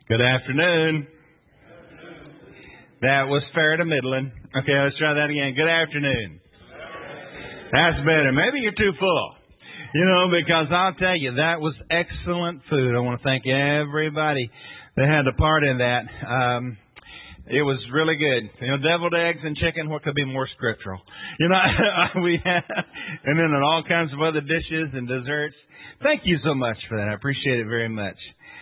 Good afternoon. That was fair to middling. Okay, let's try that again. Good afternoon. That's better. Maybe you're too full. Because I'll tell you, that was excellent food. I want to thank everybody that had a part in that. It was really good. Deviled eggs and chicken, what could be more scriptural? We had, and then all kinds of other dishes and desserts. Thank you so much for that. I appreciate it very much.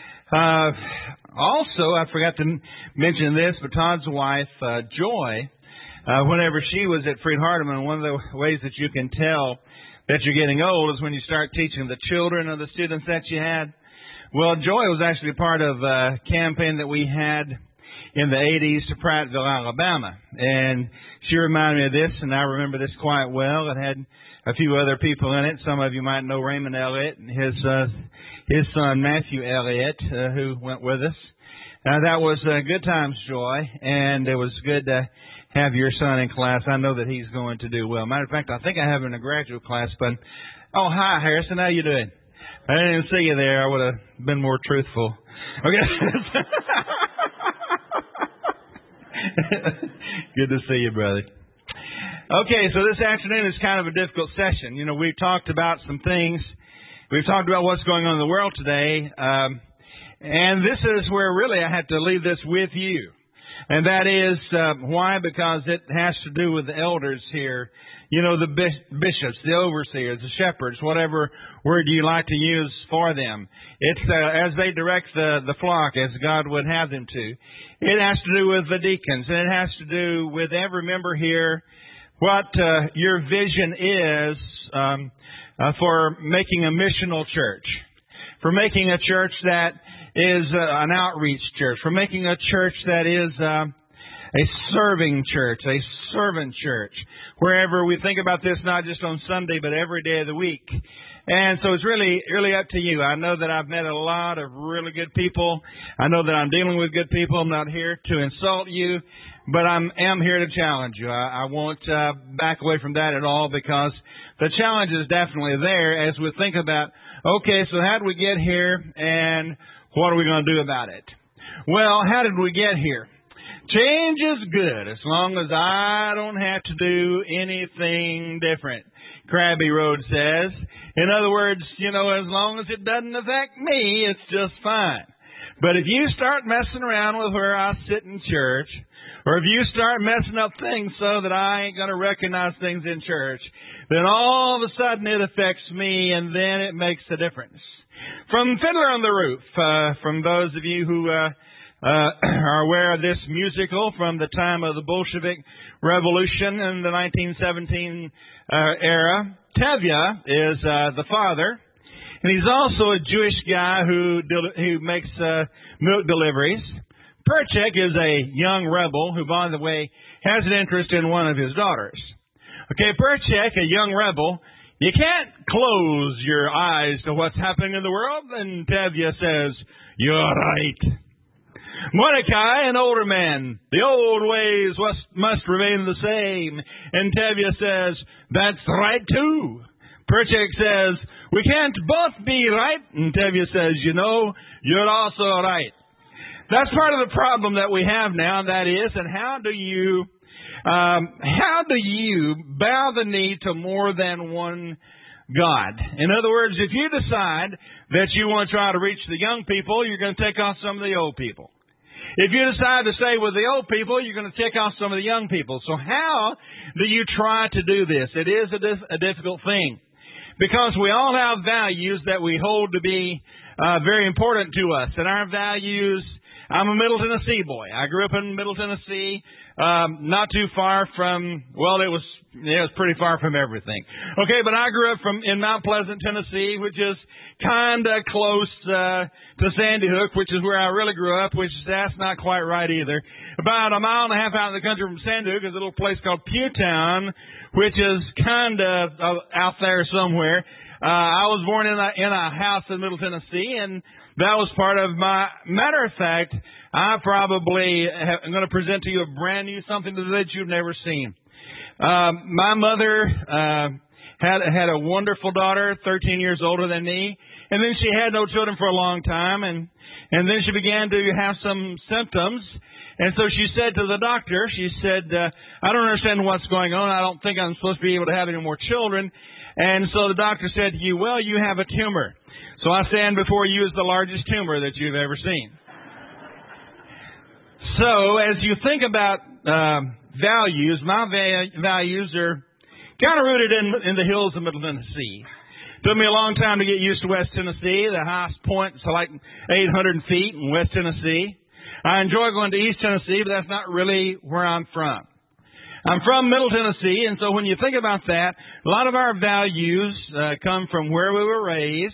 Also, I forgot to mention this, but Todd's wife, Joy, whenever she was at Freed Hardeman, one of the ways that you can tell that you're getting old is when you start teaching the children of the students that you had. Well, Joy was actually part of a campaign that we had in the 80s to Prattville, Alabama. And she reminded me of this, and I remember this quite well. It had a few other people in it. Some of you might know Raymond Elliott and his son Matthew Elliott, who went with us. That was good times, Joy, and it was good to have your son in class. I know that he's going to do well. Matter of fact, I think I have him in a graduate class. But hi, Harrison. How you doing? I didn't even see you there. I would have been more truthful. Okay. Good to see you, brother. Okay, so this afternoon is kind of a difficult session. We've talked about some things. We've talked about what's going on in the world today. And this is where really I have to leave this with you. And that is why? Because it has to do with the elders here. The bishops, the overseers, the shepherds, whatever word you like to use for them. It's as they direct the flock as God would have them to. It has to do with the deacons, and it has to do with every member here, what your vision is for making a missional church, for making a church that is an outreach church, for making a church that is a serving church, a servant church, wherever we think about this, not just on Sunday, but every day of the week. And so it's really up to you. I know that I've met a lot of really good people. I know that I'm dealing with good people. I'm not here to insult you, but I am here to challenge you. I won't back away from that at all, because the challenge is definitely there as we think about, okay, so how did we get here and what are we going to do about it? Well, how did we get here? Change is good as long as I don't have to do anything different, Krabby Road says. In other words, as long as it doesn't affect me, it's just fine. But if you start messing around with where I sit in church, or if you start messing up things so that I ain't going to recognize things in church, then all of a sudden it affects me, and then it makes a difference. From Fiddler on the Roof, from those of you who are aware of this musical from the time of the Bolshevik Revolution in the 1917 era, Tevye is the father, and he's also a Jewish guy who makes milk deliveries. Perchik is a young rebel who, by the way, has an interest in one of his daughters. Okay, Perchik, a young rebel, you can't close your eyes to what's happening in the world. And Tevye says, you're right. Mordecai, an older man, the old ways must remain the same. And Tevye says, that's right too. Perchik says, we can't both be right. And Tevye says, you're also right. That's part of the problem that we have now, that is, and how do you bow the knee to more than one God? In other words, if you decide that you want to try to reach the young people, you're going to take off some of the old people. If you decide to stay with the old people, you're going to take off some of the young people. So how do you try to do this? It is a difficult thing, because we all have values that we hold to be very important to us. And our values, I'm a Middle Tennessee boy. I grew up in Middle Tennessee, not too far from, it was pretty far from everything. Okay, but I grew up in Mount Pleasant, Tennessee, which is kind of close to Sandy Hook, which is where I really grew up, that's not quite right either. About a mile and a half out in the country from Sandy Hook is a little place called Pewtown, which is kind of out there somewhere. I was born in a house in Middle Tennessee, and that was part of my... Matter of fact, I'm going to present to you a brand new something that you've never seen. My mother had a wonderful daughter, 13 years older than me. And then she had no children for a long time. And then she began to have some symptoms. And so she said to the doctor, she said, I don't understand what's going on. I don't think I'm supposed to be able to have any more children. And so the doctor said to you, well, you have a tumor. So I stand before you as the largest tumor that you've ever seen. So as you think about values, my values are kind of rooted in the hills of Middle Tennessee. Took me a long time to get used to West Tennessee. The highest point is like 800 feet in West Tennessee. I enjoy going to East Tennessee, but that's not really where I'm from. I'm from Middle Tennessee, and so when you think about that, a lot of our values come from where we were raised.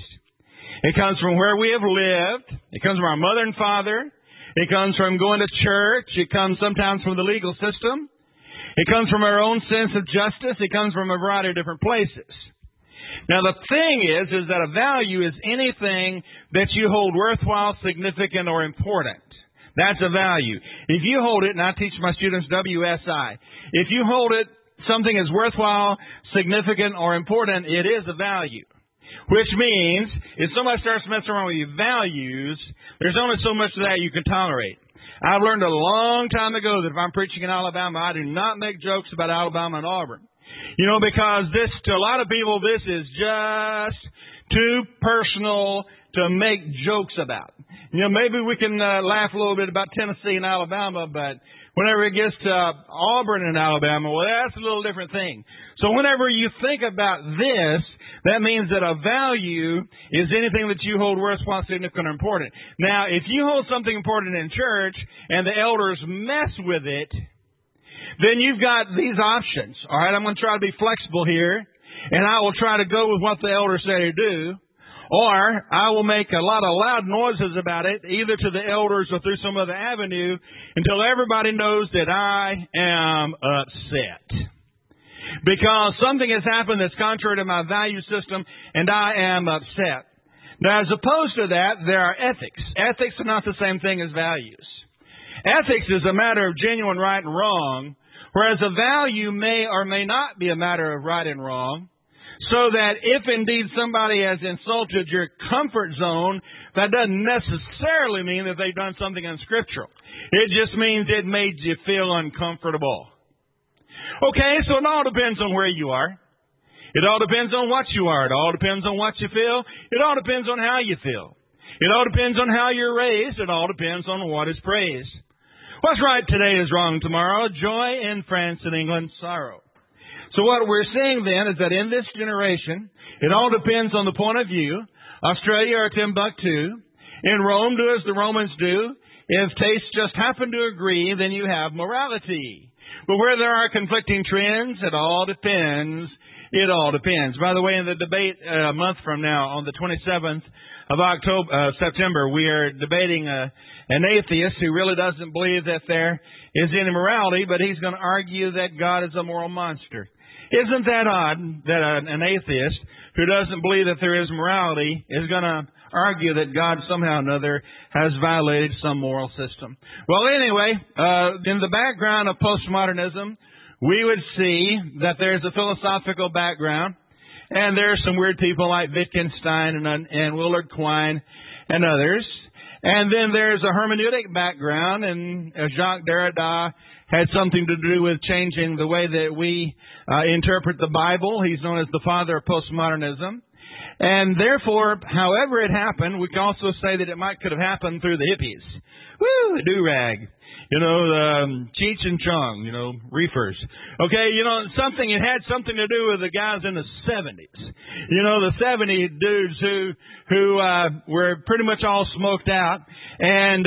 It comes from where we have lived. It comes from our mother and father. It comes from going to church. It comes sometimes from the legal system. It comes from our own sense of justice. It comes from a variety of different places. Now, the thing is that a value is anything that you hold worthwhile, significant, or important. That's a value. If you hold it, and I teach my students WSI, if you hold it, something is worthwhile, significant, or important, it is a value. Which means, if somebody starts messing around with your values, there's only so much of that you can tolerate. I've learned a long time ago that if I'm preaching in Alabama, I do not make jokes about Alabama and Auburn. You know, because to a lot of people, this is just too personal to make jokes about. You know, maybe we can laugh a little bit about Tennessee and Alabama, but whenever it gets to Auburn and Alabama, well, that's a little different thing. So whenever you think about this, that means that a value is anything that you hold worthwhile, significant, or important. Now, if you hold something important in church and the elders mess with it, then you've got these options. All right, I'm going to try to be flexible here, and I will try to go with what the elders say to do, or I will make a lot of loud noises about it, either to the elders or through some other avenue, until everybody knows that I am upset. Because something has happened that's contrary to my value system, and I am upset. Now, as opposed to that, there are ethics. Ethics are not the same thing as values. Ethics is a matter of genuine right and wrong, whereas a value may or may not be a matter of right and wrong. So that if indeed somebody has insulted your comfort zone, that doesn't necessarily mean that they've done something unscriptural. It just means it made you feel uncomfortable. Okay, so it all depends on where you are. It all depends on what you are. It all depends on what you feel. It all depends on how you feel. It all depends on how you're raised. It all depends on what is praised. What's right today is wrong tomorrow. Joy in France and England, sorrow. So what we're seeing then is that in this generation, it all depends on the point of view. Australia or Timbuktu. In Rome, do as the Romans do. If tastes just happen to agree, then you have morality. But where there are conflicting trends, it all depends. It all depends. By the way, in the debate a month from now, on the 27th of September, we are debating an atheist who really doesn't believe that there is any morality, but he's going to argue that God is a moral monster. Isn't that odd that an atheist who doesn't believe that there is morality is going to argue that God somehow or another has violated some moral system? Well, anyway, in the background of postmodernism, we would see that there's a philosophical background, and there are some weird people like Wittgenstein and Willard Quine and others. And then there's a hermeneutic background, and Jacques Derrida had something to do with changing the way that we interpret the Bible. He's known as the father of postmodernism. And therefore, however it happened, we can also say that it could have happened through the hippies. Woo, the do-rag. You know, Cheech and Chong, reefers. Okay, it had something to do with the guys in the 70s. The 70 dudes who were pretty much all smoked out. And,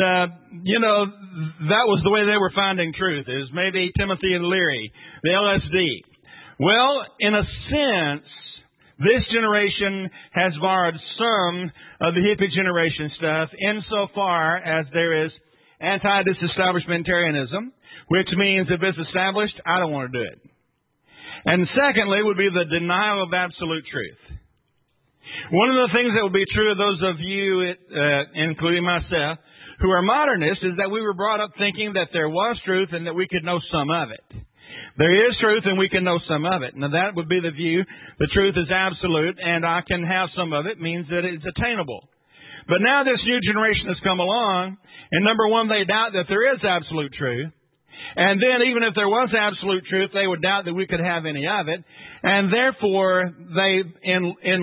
that was the way they were finding truth. It was maybe Timothy and Leary, the LSD. Well, in a sense, this generation has borrowed some of the hippie generation stuff insofar as there is anti-disestablishmentarianism, which means if it's established, I don't want to do it. And secondly would be the denial of absolute truth. One of the things that would be true of those of you, including myself, who are modernists, is that we were brought up thinking that there was truth and that we could know some of it. There is truth and we can know some of it. Now that would be the view. The truth is absolute and I can have some of it means that it's attainable. But now this new generation has come along and number one, they doubt that there is absolute truth. And then even if there was absolute truth, they would doubt that we could have any of it. And therefore, they, in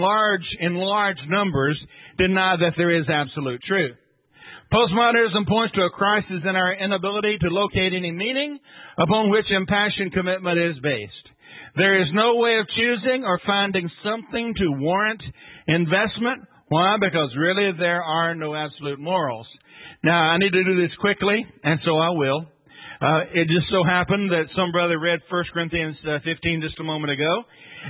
large numbers, deny that there is absolute truth. Postmodernism points to a crisis in our inability to locate any meaning upon which impassioned commitment is based. There is no way of choosing or finding something to warrant investment. Why? Because really there are no absolute morals. Now, I need to do this quickly, and so I will. It just so happened that some brother read 1 Corinthians 15 just a moment ago,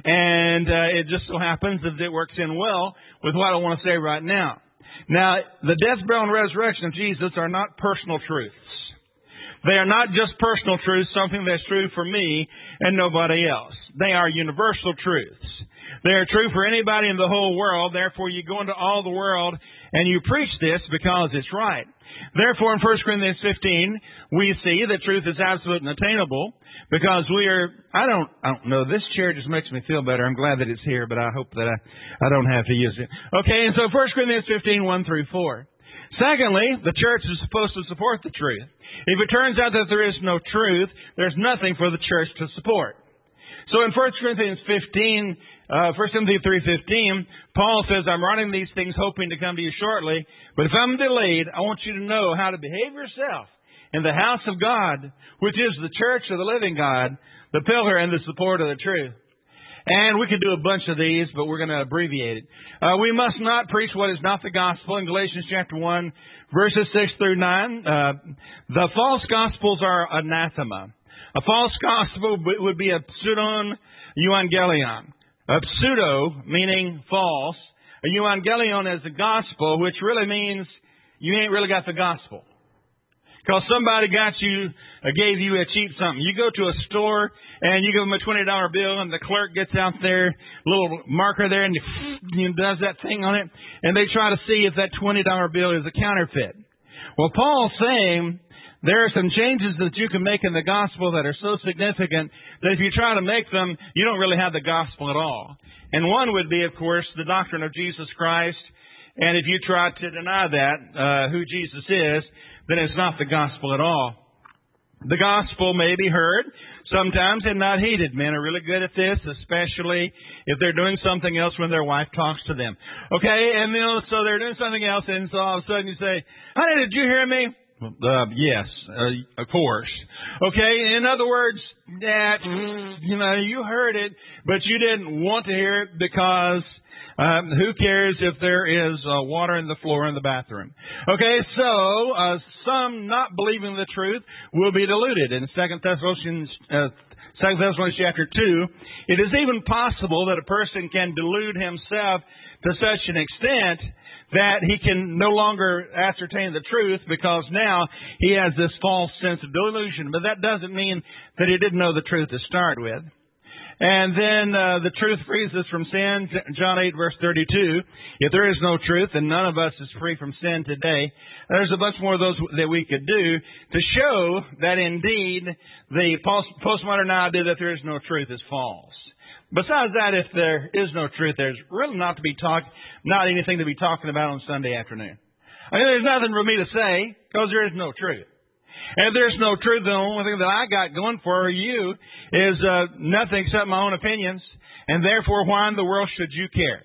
and it just so happens that it works in well with what I want to say right now. Now, the death, burial, and resurrection of Jesus are not personal truths. They are not just personal truths, something that's true for me and nobody else. They are universal truths. They are true for anybody in the whole world. Therefore, you go into all the world and you preach this because it's right. Therefore, in 1 Corinthians 15, we see that truth is absolute and attainable because we are, I don't know, this chair just makes me feel better. I'm glad that it's here, but I hope that I don't have to use it. Okay, and so 1 Corinthians 15, 1 through 4. Secondly, the church is supposed to support the truth. If it turns out that there is no truth, there's nothing for the church to support. So in 1 Corinthians 15, 1 Timothy 3:15, Paul says, I'm writing these things hoping to come to you shortly, but if I'm delayed, I want you to know how to behave yourself in the house of God, which is the church of the living God, the pillar and the support of the truth. And we could do a bunch of these, but we're going to abbreviate it. We must not preach what is not the gospel in Galatians chapter 1, verses 6 through 9. The false gospels are anathema. A false gospel would be a pseudon euangelion. A pseudo, meaning false. A euangelion is the gospel, which really means you ain't really got the gospel. Because somebody gave you a cheap something. You go to a store and you give them a $20 bill and the clerk gets out their little marker there and does that thing on it. And they try to see if that $20 bill is a counterfeit. Well, Paul's saying there are some changes that you can make in the gospel that are so significant that if you try to make them, you don't really have the gospel at all. And one would be, of course, the doctrine of Jesus Christ. And if you try to deny that, who Jesus is, then it's not the gospel at all. The gospel may be heard sometimes and not heeded. Men are really good at this, especially if they're doing something else when their wife talks to them. Okay, and so they're doing something else, and so all of a sudden you say, honey, did you hear me? Yes, of course. Okay, in other words, that, you heard it, but you didn't want to hear it because who cares if there is water in the floor in the bathroom? Okay, so some not believing the truth will be deluded. In 2 Thessalonians chapter 2, it is even possible that a person can delude himself to such an extent that he can no longer ascertain the truth because now he has this false sense of delusion. But that doesn't mean that he didn't know the truth to start with. And then the truth frees us from sin, John 8, verse 32. If there is no truth, then none of us is free from sin today. There's a bunch more of those that we could do to show that indeed the postmodern idea that there is no truth is false. Besides that, if there is no truth, there's really not anything to be talking about on Sunday afternoon. I mean, there's nothing for me to say because there is no truth. And if there's no truth, the only thing that I got going for you is nothing except my own opinions. And therefore, why in the world should you care?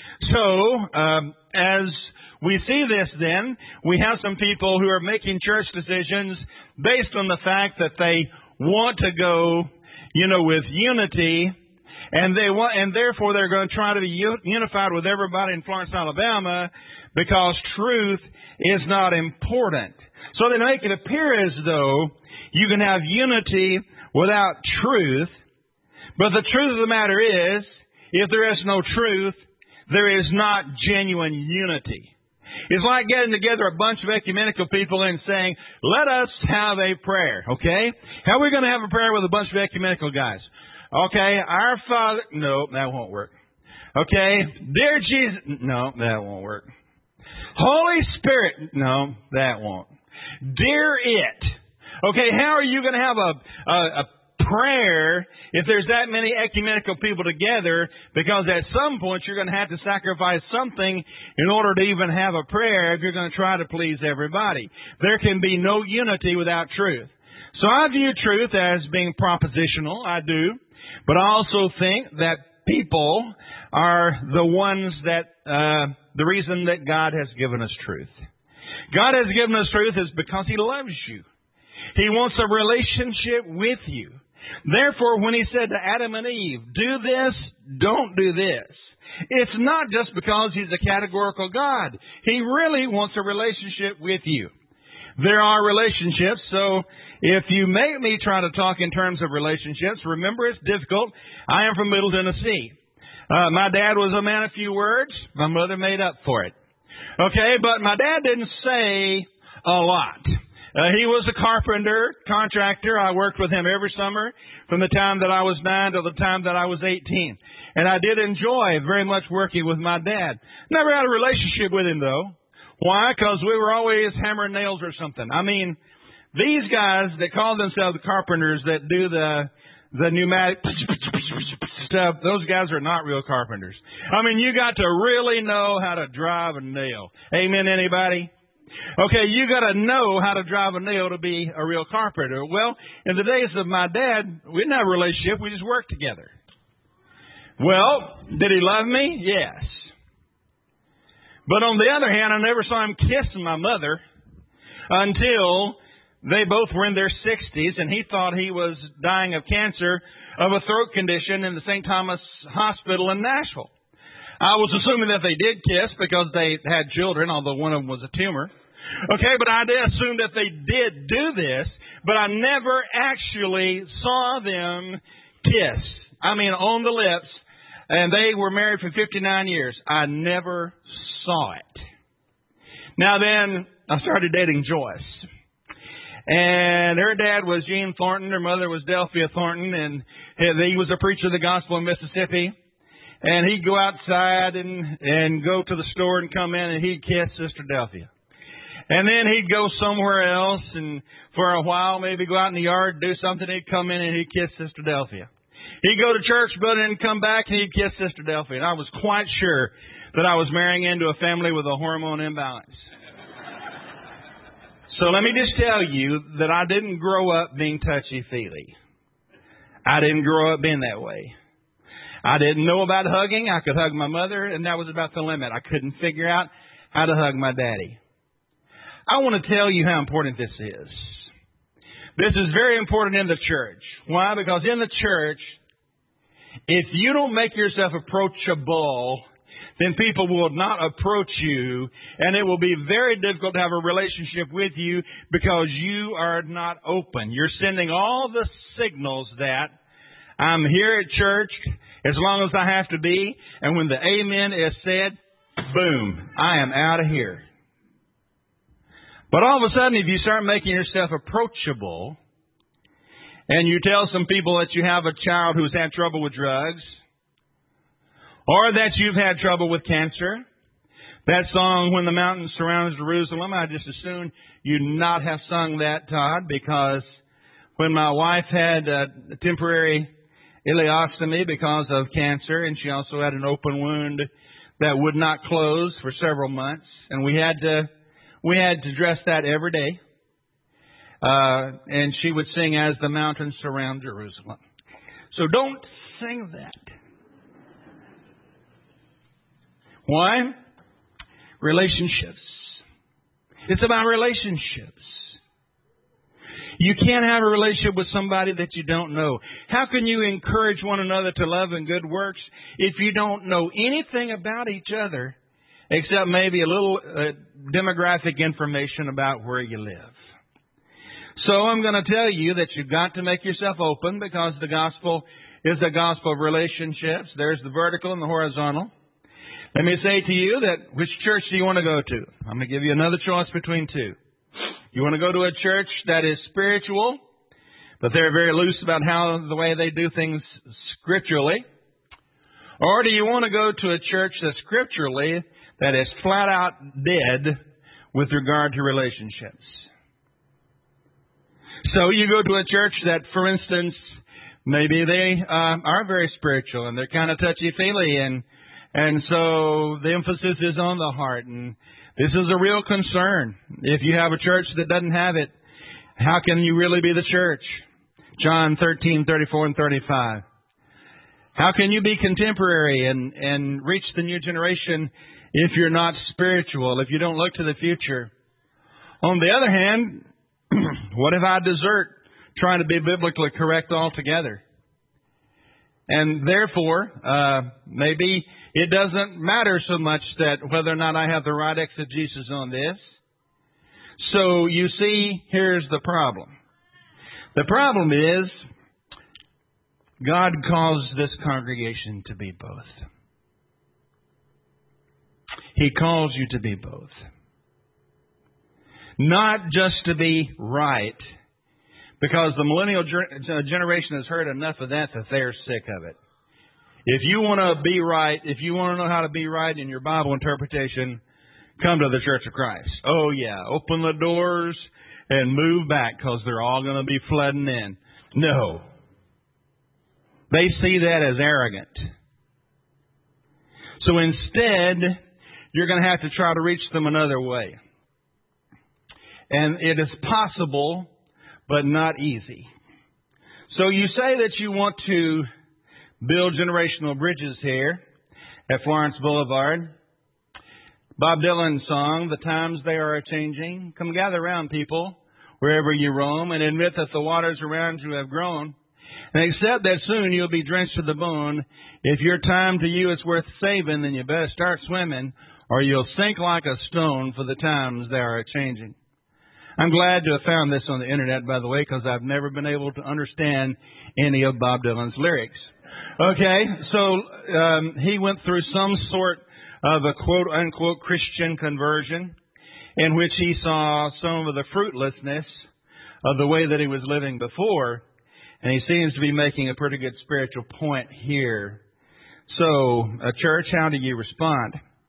So, as we see this then, we have some people who are making church decisions based on the fact that they want to go, with unity. And therefore they're going to try to be unified with everybody in Florence, Alabama, because truth is not important. So they make it appear as though you can have unity without truth. But the truth of the matter is, if there is no truth, there is not genuine unity. It's like getting together a bunch of ecumenical people and saying, let us have a prayer, okay? How are we going to have a prayer with a bunch of ecumenical guys? Okay, our Father, no, that won't work. Okay, dear Jesus, no, that won't work. Holy Spirit, no, that won't. Dear it. Okay, how are you going to have a prayer if there's that many ecumenical people together, because at some point you're going to have to sacrifice something in order to even have a prayer if you're going to try to please everybody. There can be no unity without truth. So I view truth as being propositional. I do. But I also think that people are the ones that, the reason that God has given us truth. God has given us truth is because He loves you. He wants a relationship with you. Therefore, when He said to Adam and Eve, do this, don't do this, it's not just because He's a categorical God. He really wants a relationship with you. There are relationships, so if you make me try to talk in terms of relationships, remember it's difficult. I am from Middle Tennessee. My dad was a man of few words. My mother made up for it. Okay, but my dad didn't say a lot. He was a carpenter, contractor. I worked with him every summer from the time that I was 9 to the time that I was 18. And I did enjoy very much working with my dad. Never had a relationship with him, though. Why? Because we were always hammering nails or something. I mean, these guys that call themselves carpenters that do the pneumatic stuff, those guys are not real carpenters. I mean, you got to really know how to drive a nail. Amen, anybody? Okay, you got to know how to drive a nail to be a real carpenter. Well, in the days of my dad, we didn't have a relationship. We just worked together. Well, did he love me? Yes. But on the other hand, I never saw him kissing my mother until they both were in their 60s, and he thought he was dying of cancer of a throat condition in the St. Thomas Hospital in Nashville. I was assuming that they did kiss because they had children, although one of them was a tumor. Okay, but I did assume that they did do this, but I never actually saw them kiss. I mean, on the lips, and they were married for 59 years. I never saw it. Now then, I started dating Joyce. And her dad was Gene Thornton. Her mother was Delphia Thornton. And he was a preacher of the gospel in Mississippi. And he'd go outside and go to the store and come in and he'd kiss Sister Delphia. And then he'd go somewhere else and for a while maybe go out in the yard, do something. He'd come in and he'd kiss Sister Delphia. He'd go to church, but then come back and he'd kiss Sister Delphia. And I was quite sure that I was marrying into a family with a hormone imbalance. So let me just tell you that I didn't grow up being touchy-feely. I didn't grow up being that way. I didn't know about hugging. I could hug my mother, and that was about the limit. I couldn't figure out how to hug my daddy. I want to tell you how important this is. This is very important in the church. Why? Because in the church, if you don't make yourself approachable, then people will not approach you, and it will be very difficult to have a relationship with you because you are not open. You're sending all the signals that I'm here at church as long as I have to be, and when the amen is said, boom, I am out of here. But all of a sudden, if you start making yourself approachable, and you tell some people that you have a child who's had trouble with drugs, or that you've had trouble with cancer, that song, When the Mountains Surround Jerusalem, I just assume you not have sung that, Todd, because when my wife had a temporary ileostomy because of cancer, and she also had an open wound that would not close for several months, and we had to dress that every day. And she would sing, As the Mountains Surround Jerusalem. So don't sing that. Why? Relationships. It's about relationships. You can't have a relationship with somebody that you don't know. How can you encourage one another to love and good works if you don't know anything about each other except maybe a little demographic information about where you live? So I'm going to tell you that you've got to make yourself open because the gospel is a gospel of relationships. There's the vertical and the horizontal. Let me say to you that which church do you want to go to? I'm going to give you another choice between two. You want to go to a church that is spiritual, but they're very loose about the way they do things scripturally? Or do you want to go to a church that's scripturally that is flat out dead with regard to relationships? So you go to a church that, for instance, Maybe they are very spiritual and they're kind of touchy-feely, and so the emphasis is on the heart. And this is a real concern. If you have a church that doesn't have it, how can you really be the church? John 13:34 and 35. How can you be contemporary and reach the new generation if you're not spiritual, if you don't look to the future? On the other hand, what if I desert trying to be biblically correct altogether? And therefore, maybe it doesn't matter so much that whether or not I have the right exegesis on this. So you see, here's the problem. The problem is, God calls this congregation to be both. He calls you to be both. Not just to be right, because the millennial generation has heard enough of that they're sick of it. If you want to be right, if you want to know how to be right in your Bible interpretation, come to the Church of Christ. Oh yeah, open the doors and move back because they're all going to be flooding in. No. They see that as arrogant. So instead, you're going to have to try to reach them another way. And it is possible, but not easy. So you say that you want to build generational bridges here at Florence Boulevard. Bob Dylan's song, "The Times They Are A-Changing." Come gather around, people, wherever you roam, and admit that the waters around you have grown. And accept that soon you'll be drenched to the bone. If your time to you is worth saving, then you better start swimming, or you'll sink like a stone, for the times they are a-changing. I'm glad to have found this on the internet, by the way, because I've never been able to understand any of Bob Dylan's lyrics. Okay, so he went through some sort of a quote-unquote Christian conversion in which he saw some of the fruitlessness of the way that he was living before, and he seems to be making a pretty good spiritual point here. So, church, how do you respond?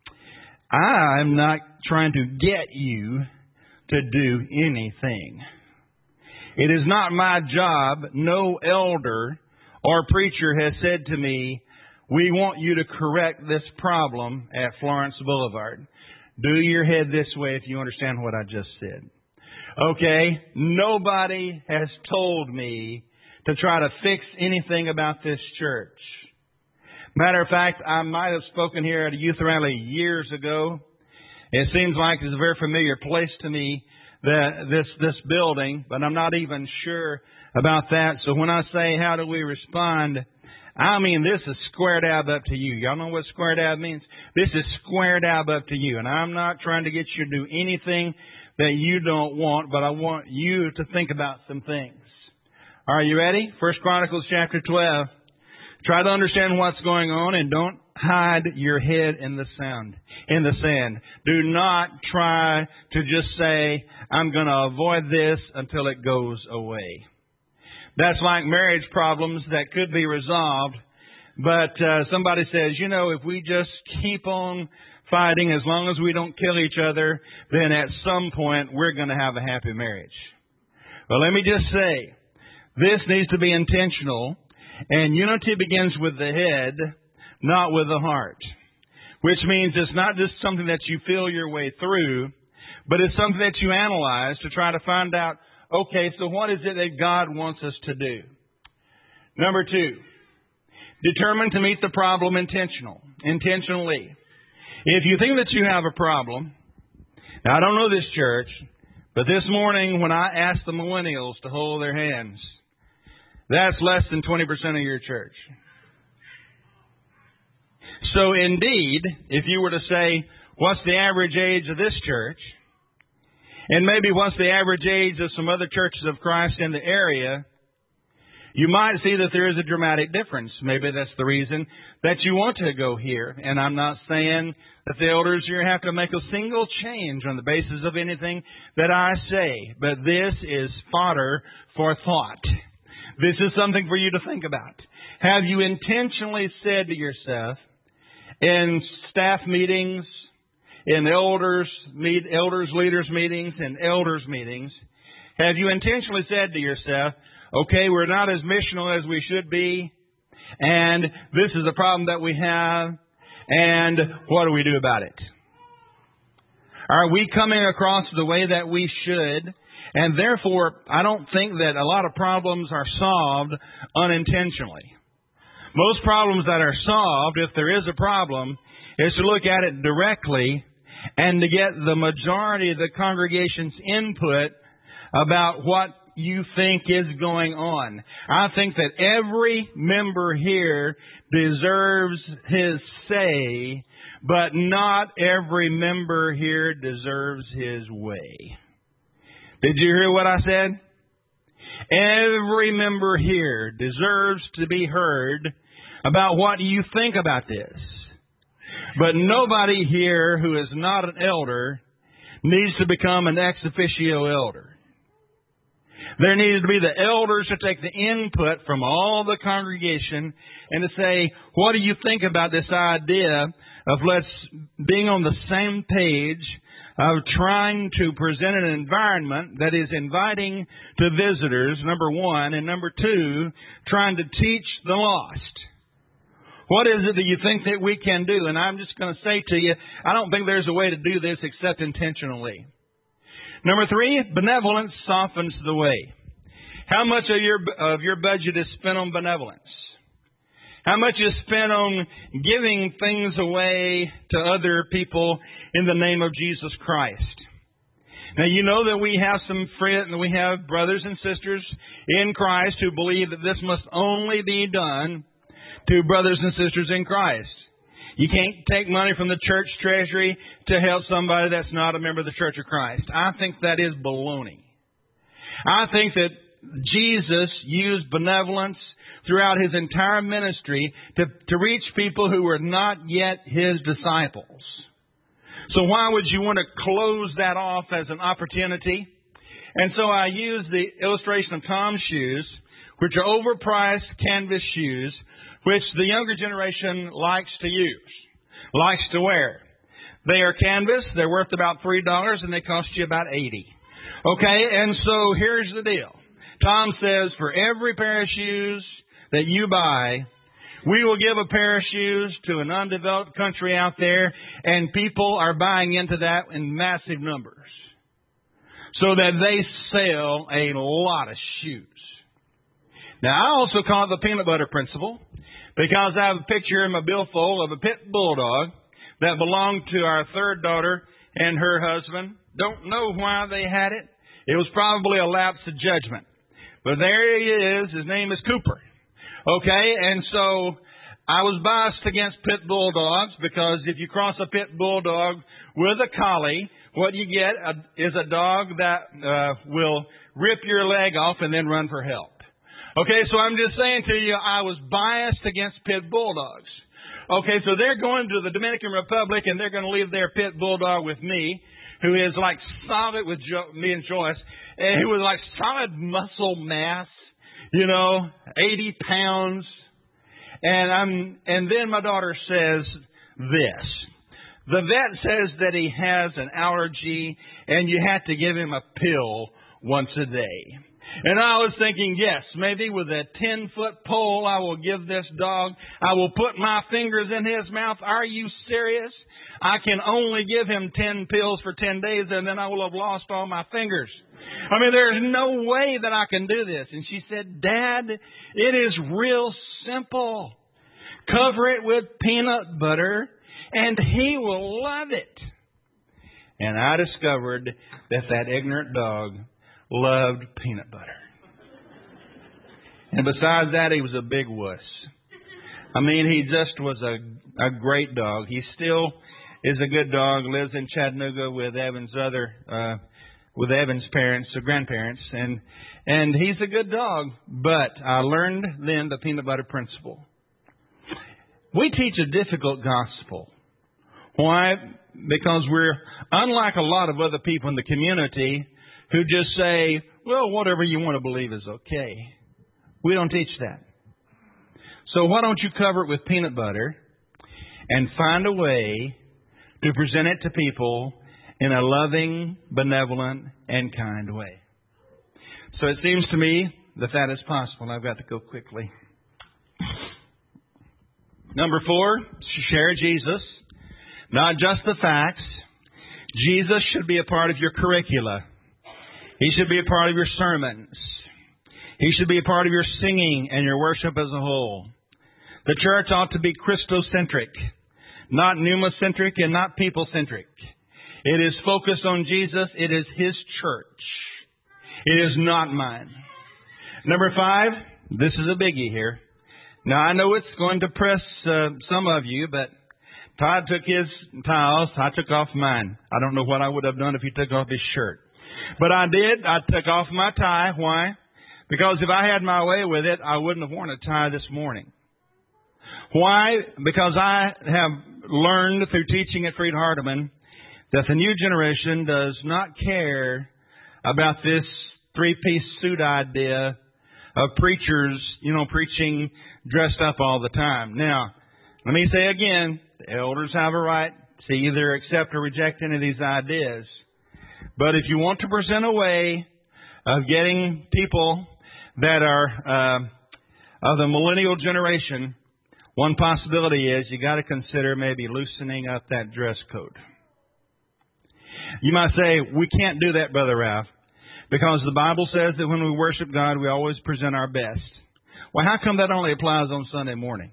I'm not trying to get you to do anything. It is not my job. No elder or preacher has said to me, "We want you to correct this problem at Florence Boulevard." Do your head this way if you understand what I just said. Okay? Nobody has told me to try to fix anything about this church. Matter of fact, I might have spoken here at a youth rally years ago. It seems like it's a very familiar place to me, this building, but I'm not even sure about that. So when I say, how do we respond, I mean this is square dab up to you. Y'all know what square dab means? This is square dab up to you. And I'm not trying to get you to do anything that you don't want, but I want you to think about some things. Are you ready? 1 Chronicles chapter 12. Try to understand what's going on and don't hide your head in the sand. Do not try to just say, I'm going to avoid this until it goes away. That's like marriage problems that could be resolved. But somebody says, if we just keep on fighting, as long as we don't kill each other, then at some point we're going to have a happy marriage. Well, let me just say, this needs to be intentional. And unity begins with the head, not with the heart. Which means it's not just something that you feel your way through, but it's something that you analyze to try to find out, okay, so what is it that God wants us to do? Number 2, determine to meet the problem intentionally. If you think that you have a problem, now I don't know this church, but this morning when I asked the millennials to hold their hands, that's less than 20% of your church. So indeed, if you were to say, what's the average age of this church? And maybe what's the average age of some other churches of Christ in the area? You might see that there is a dramatic difference. Maybe that's the reason that you want to go here. And I'm not saying that the elders here have to make a single change on the basis of anything that I say. But this is fodder for thought. This is something for you to think about. Have you intentionally said to yourself, in staff meetings, in leaders meetings, and elders meetings, have you intentionally said to yourself, Okay, we're not as missional as we should be. And this is a problem that we have. And what do we do about it? Are we coming across the way that we should? And therefore, I don't think that a lot of problems are solved unintentionally. Most problems that are solved, if there is a problem, is to look at it directly and to get the majority of the congregation's input about what you think is going on. I think that every member here deserves his say, but not every member here deserves his way. Did you hear what I said? Every member here deserves to be heard about what you think about this. But nobody here who is not an elder needs to become an ex officio elder. There needs to be the elders to take the input from all the congregation and to say, what do you think about this idea of being on the same page of trying to present an environment that is inviting to visitors, number one, and number two, trying to teach the lost. What is it that you think that we can do? And I'm just going to say to you, I don't think there's a way to do this except intentionally. Number three, benevolence softens the way. How much of your budget is spent on benevolence? How much is spent on giving things away to other people in the name of Jesus Christ? Now, you know that we have some friends and we have brothers and sisters in Christ who believe that this must only be done to brothers and sisters in Christ. You can't take money from the church treasury to help somebody that's not a member of the Church of Christ. I think that is baloney. I think that Jesus used benevolence throughout His entire ministry to reach people who were not yet His disciples. So why would you want to close that off as an opportunity? And so I use the illustration of Tom's shoes, which are overpriced canvas shoes, which the younger generation likes to use, likes to wear. They are canvas, they're worth about $3, and they cost you about $80. Okay, and so here's the deal. Tom says, for every pair of shoes that you buy, we will give a pair of shoes to an undeveloped country out there, and people are buying into that in massive numbers, so that they sell a lot of shoes. Now, I also call it the peanut butter principle, because I have a picture in my billfold of a pit bulldog that belonged to our third daughter and her husband. Don't know why they had it. It was probably a lapse of judgment. But there he is. His name is Cooper. Okay, and so I was biased against pit bulldogs because if you cross a pit bulldog with a collie, what you get is a dog that will rip your leg off and then run for help. Okay, so I'm just saying to you, I was biased against pit bulldogs. Okay, so they're going to the Dominican Republic and they're going to leave their pit bulldog with me, who is like solid with me and Joyce, and who was like solid muscle mass, 80 pounds. And then my daughter says this. The vet says that he has an allergy and you have to give him a pill once a day. And I was thinking, yes, maybe with a 10-foot pole I will give this dog. I will put my fingers in his mouth. Are you serious? I can only give him 10 pills for 10 days and then I will have lost all my fingers. I mean, there's no way that I can do this. And she said, Dad, it is real simple. Cover it with peanut butter and he will love it. And I discovered that ignorant dog loved peanut butter. And besides that, he was a big wuss. I mean, he just was a great dog. He still is a good dog, lives in Chattanooga with Evan's parents, or grandparents, and he's a good dog. But I learned then the peanut butter principle. We teach a difficult gospel. Why? Because we're unlike a lot of other people in the community who just say, well, whatever you want to believe is okay. We don't teach that. So why don't you cover it with peanut butter and find a way to present it to people in a loving, benevolent, and kind way. So it seems to me that is possible. I've got to go quickly. Number 4, share Jesus. Not just the facts. Jesus should be a part of your curricula. He should be a part of your sermons. He should be a part of your singing and your worship as a whole. The church ought to be Christocentric, not pneumocentric and not people-centric. It is focused on Jesus. It is His church. It is not mine. Number 5, this is a biggie here. Now, I know it's going to press some of you, but Todd took his towels. I took off mine. I don't know what I would have done if he took off his shirt. But I did. I took off my tie. Why? Because if I had my way with it, I wouldn't have worn a tie this morning. Why? Because I have learned through teaching at Freed Hardeman that the new generation does not care about this 3-piece suit idea of preachers, preaching dressed up all the time. Now, let me say again, the elders have a right to either accept or reject any of these ideas. But if you want to present a way of getting people that are of the millennial generation, one possibility is you got to consider maybe loosening up that dress code. You might say, we can't do that, Brother Ralph, because the Bible says that when we worship God, we always present our best. Well, how come that only applies on Sunday morning?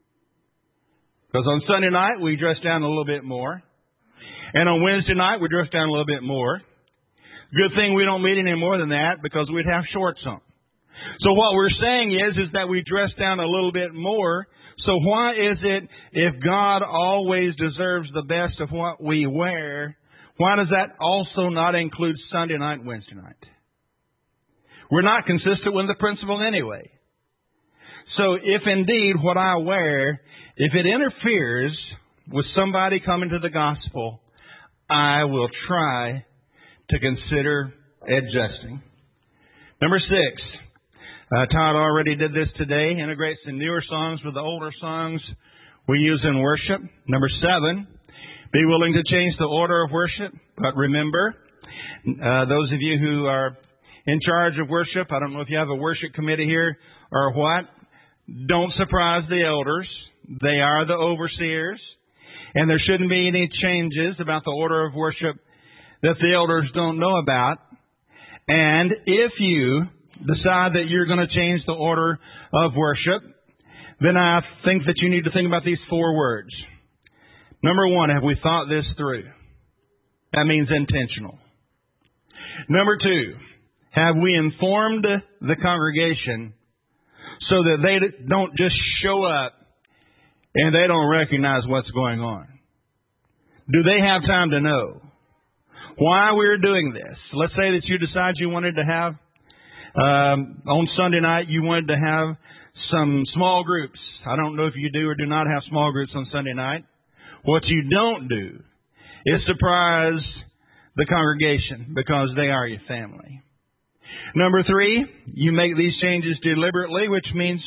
Because on Sunday night, we dress down a little bit more. And on Wednesday night, we dress down a little bit more. Good thing we don't meet any more than that, because we'd have shorts on. So what we're saying is that we dress down a little bit more. So why is it, if God always deserves the best of what we wear, why does that also not include Sunday night and Wednesday night? We're not consistent with the principle anyway. So if indeed what I wear, if it interferes with somebody coming to the gospel, I will try to consider adjusting. Number 6. Todd already did this today. Integrates the newer songs with the older songs we use in worship. Number 7. Be willing to change the order of worship. But remember, those of you who are in charge of worship, I don't know if you have a worship committee here or what, don't surprise the elders. They are the overseers. And there shouldn't be any changes about the order of worship that the elders don't know about. And if you decide that you're going to change the order of worship, then I think that you need to think about these 4 words. Number 1, have we thought this through? That means intentional. Number 2, have we informed the congregation so that they don't just show up and they don't recognize what's going on? Do they have time to know why we're doing this? Let's say that you decide you wanted to have, on Sunday night, you wanted to have some small groups. I don't know if you do or do not have small groups on Sunday night. What you don't do is surprise the congregation, because they are your family. Number 3, you make these changes deliberately, which means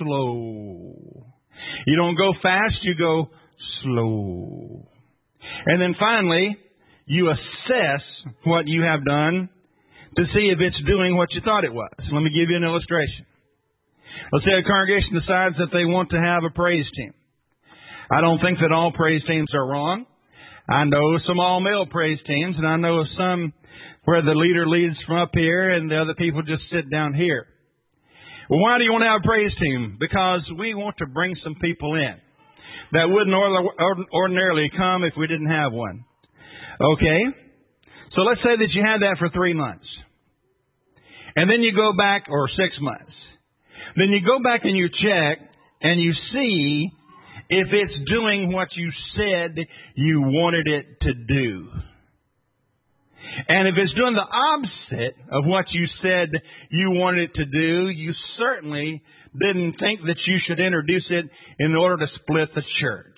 slow. You don't go fast, you go slow. And then finally, you assess what you have done to see if it's doing what you thought it was. Let me give you an illustration. Let's say a congregation decides that they want to have a praise team. I don't think that all praise teams are wrong. I know some all-male praise teams, and I know of some where the leader leads from up here and the other people just sit down here. Well, why do you want to have a praise team? Because we want to bring some people in that wouldn't ordinarily come if we didn't have one. Okay? So let's say that you had that for 3 months. And then you go back, or 6 months. Then you go back and you check and you see if it's doing what you said you wanted it to do. And if it's doing the opposite of what you said you wanted it to do, you certainly didn't think that you should introduce it in order to split the church.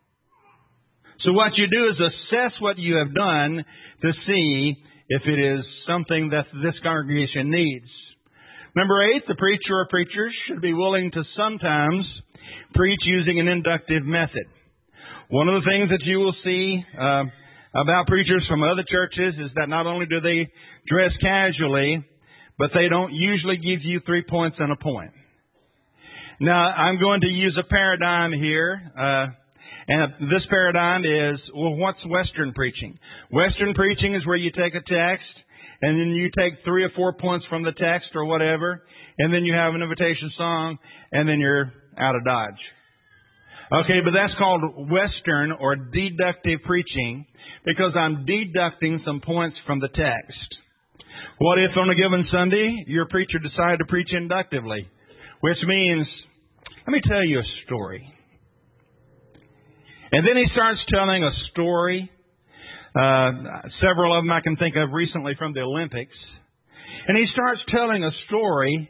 So what you do is assess what you have done to see if it is something that this congregation needs. Number 8, the preacher or preachers should be willing to sometimes preach using an inductive method. One of the things that you will see about preachers from other churches is that not only do they dress casually, but they don't usually give you 3 points and a point. Now, I'm going to use a paradigm here, and this paradigm is, well, what's Western preaching? Western preaching is where you take a text, and then you take 3 or 4 points from the text or whatever, and then you have an invitation song, and then you're out of Dodge. Okay, but that's called Western or deductive preaching, because I'm deducting some points from the text. What if on a given Sunday, your preacher decided to preach inductively? Which means, let me tell you a story. And then he starts telling a story. Several of them I can think of recently from the Olympics. And he starts telling a story,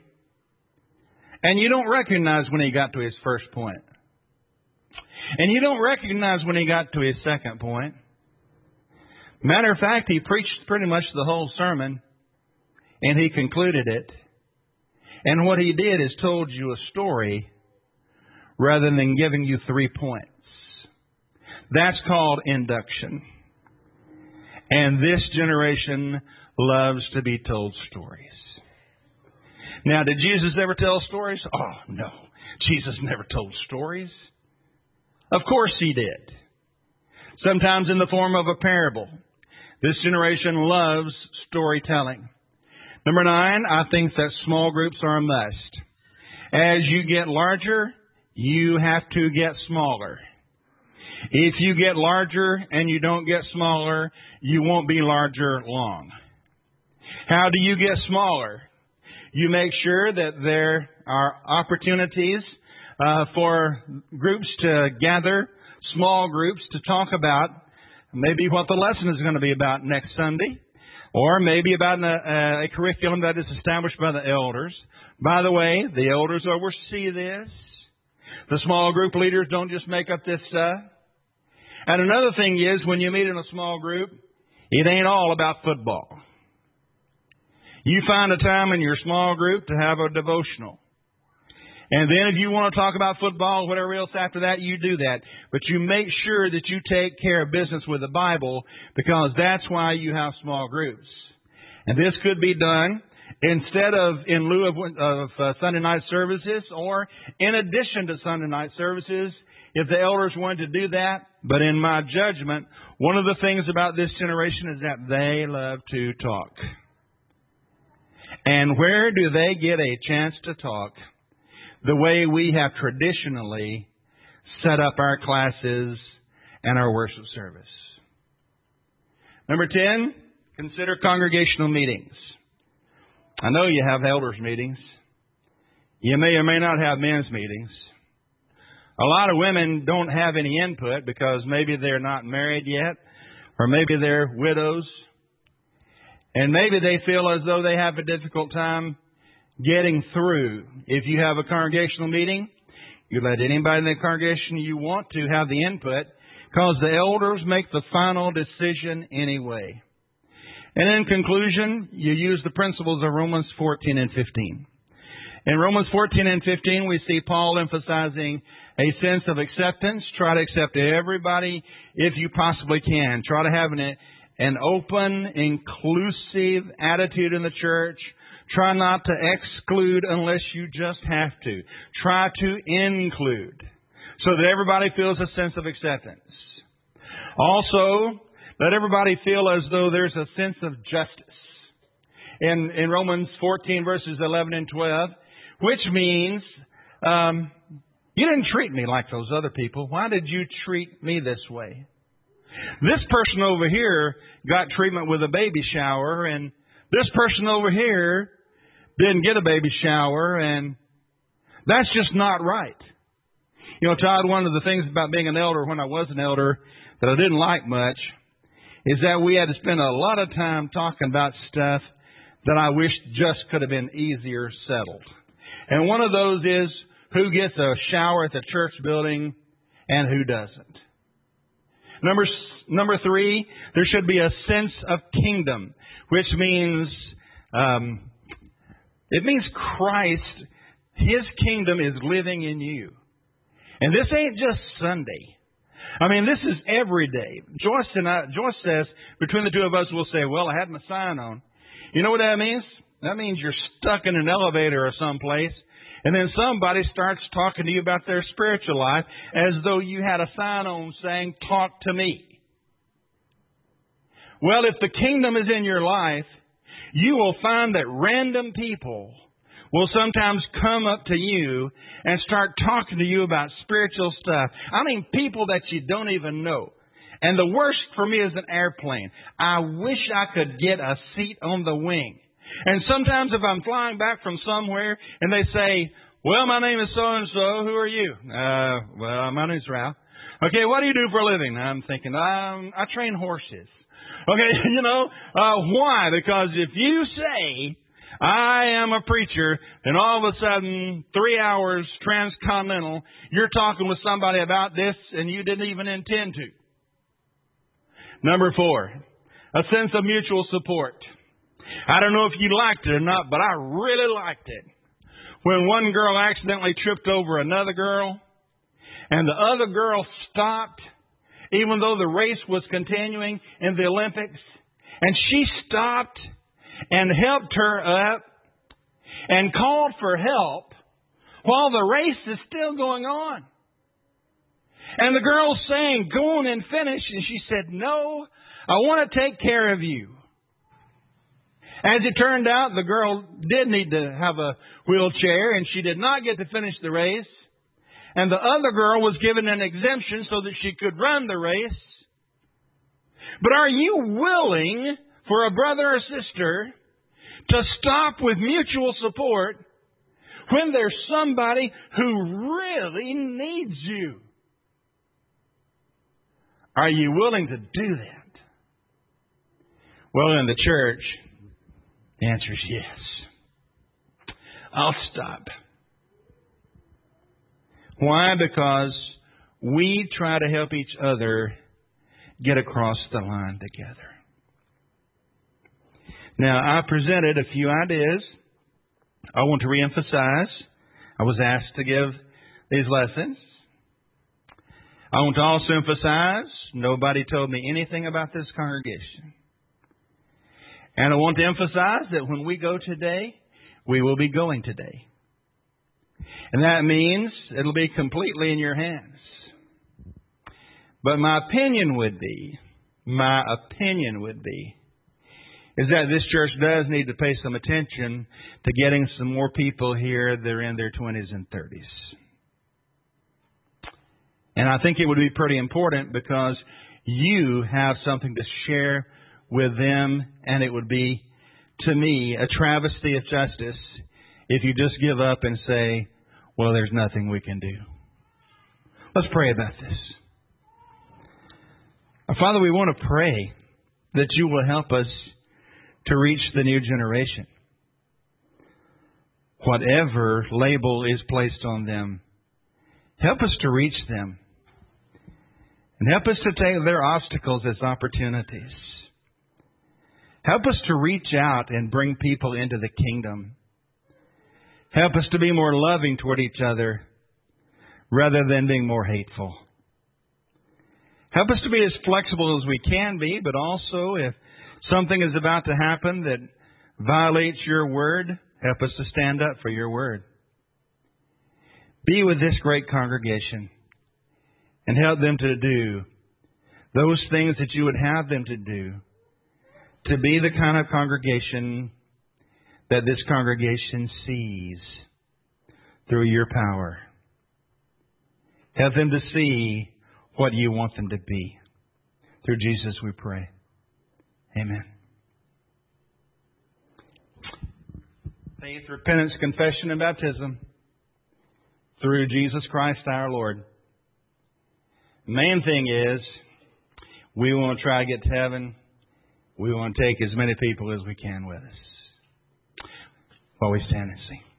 and you don't recognize when he got to his first point. And you don't recognize when he got to his second point. Matter of fact, he preached pretty much the whole sermon, and he concluded it. And what he did is told you a story rather than giving you 3 points. That's called induction. And this generation loves to be told stories. Now, did Jesus ever tell stories? Oh, no. Jesus never told stories. Of course he did. Sometimes in the form of a parable. This generation loves storytelling. Number 9, I think that small groups are a must. As you get larger, you have to get smaller. If you get larger and you don't get smaller, you won't be larger long. How do you get smaller? You make sure that there are opportunities for groups to gather, small groups to talk about maybe what the lesson is going to be about next Sunday, or maybe about a curriculum that is established by the elders. By the way, the elders oversee this. The small group leaders don't just make up this stuff. And another thing is, when you meet in a small group, it ain't all about football. You find a time in your small group to have a devotional. And then if you want to talk about football or whatever else after that, you do that. But you make sure that you take care of business with the Bible, because that's why you have small groups. And this could be done instead of in lieu of Sunday night services, or in addition to Sunday night services, if the elders wanted to do that. But in my judgment, one of the things about this generation is that they love to talk. And where do they get a chance to talk? The way we have traditionally set up our classes and our worship service. Number 10, consider congregational meetings. I know you have elders meetings. You may or may not have men's meetings. A lot of women don't have any input because maybe they're not married yet, or maybe they're widows, and maybe they feel as though they have a difficult time getting through. If you have a congregational meeting, you let anybody in the congregation you want to have the input, because the elders make the final decision anyway. And in conclusion, you use the principles of Romans 14 and 15. In Romans 14 and 15, we see Paul emphasizing a sense of acceptance. Try to accept everybody if you possibly can. Try to have an open, inclusive attitude in the church. Try not to exclude unless you just have to. Try to include so that everybody feels a sense of acceptance. Also, let everybody feel as though there's a sense of justice. In Romans 14 verses 11 and 12, which means you didn't treat me like those other people. Why did you treat me this way? This person over here got treatment with a baby shower, and this person over here didn't get a baby shower, and that's just not right. You know, Todd, one of the things about being an elder when I was an elder that I didn't like much is that we had to spend a lot of time talking about stuff that I wish just could have been easier settled. And one of those is who gets a shower at the church building and who doesn't. Number 3, there should be a sense of kingdom, which means it means Christ, His kingdom is living in you. And this ain't just Sunday. I mean, this is every day. Joyce says, between the two of us, we'll say, well, I had my sign on. You know what that means? That means you're stuck in an elevator or someplace, and then somebody starts talking to you about their spiritual life as though you had a sign on saying, "Talk to me." Well, if the kingdom is in your life, you will find that random people will sometimes come up to you and start talking to you about spiritual stuff. I mean, people that you don't even know. And the worst for me is an airplane. I wish I could get a seat on the wing. And sometimes if I'm flying back from somewhere and they say, "Well, my name is so-and-so. Who are you?" Well, my name's Ralph. "Okay, what do you do for a living?" I'm thinking, I train horses. Okay, why? Because if you say, "I am a preacher," then all of a sudden, 3 hours transcontinental, you're talking with somebody about this and you didn't even intend to. Number 4, a sense of mutual support. I don't know if you liked it or not, but I really liked it. When one girl accidentally tripped over another girl and the other girl stopped, even though the race was continuing in the Olympics, and she stopped and helped her up and called for help while the race is still going on. And the girl's saying, "Go on and finish." And she said, "No, I want to take care of you." As it turned out, the girl did need to have a wheelchair, and she did not get to finish the race. And the other girl was given an exemption so that she could run the race. But are you willing for a brother or sister to stop with mutual support when there's somebody who really needs you? Are you willing to do that? Well, in the church, the answer is yes. I'll stop. Why? Because we try to help each other get across the line together. Now, I presented a few ideas I want to reemphasize. I was asked to give these lessons. I want to also emphasize, nobody told me anything about this congregation. And I want to emphasize that when we go today, we will be going today. And that means it'll be completely in your hands. But my opinion would be, is that this church does need to pay some attention to getting some more people here that are in their 20s and 30s. And I think it would be pretty important because you have something to share with them, and it would be, to me, a travesty of justice if you just give up and say, "Well, there's nothing we can do." Let's pray about this. Father, we want to pray that you will help us to reach the new generation. Whatever label is placed on them, help us to reach them. And help us to take their obstacles as opportunities. Help us to reach out and bring people into the kingdom. Help us to be more loving toward each other rather than being more hateful. Help us to be as flexible as we can be, but also if something is about to happen that violates your word, help us to stand up for your word. Be with this great congregation and help them to do those things that you would have them to do, to be the kind of congregation that this congregation sees through your power. Help them to see what you want them to be. Through Jesus we pray. Amen. Faith, repentance, confession, and baptism through Jesus Christ our Lord. Main thing is, we want to try to get to heaven. We want to take as many people as we can with us. While we stand and sing.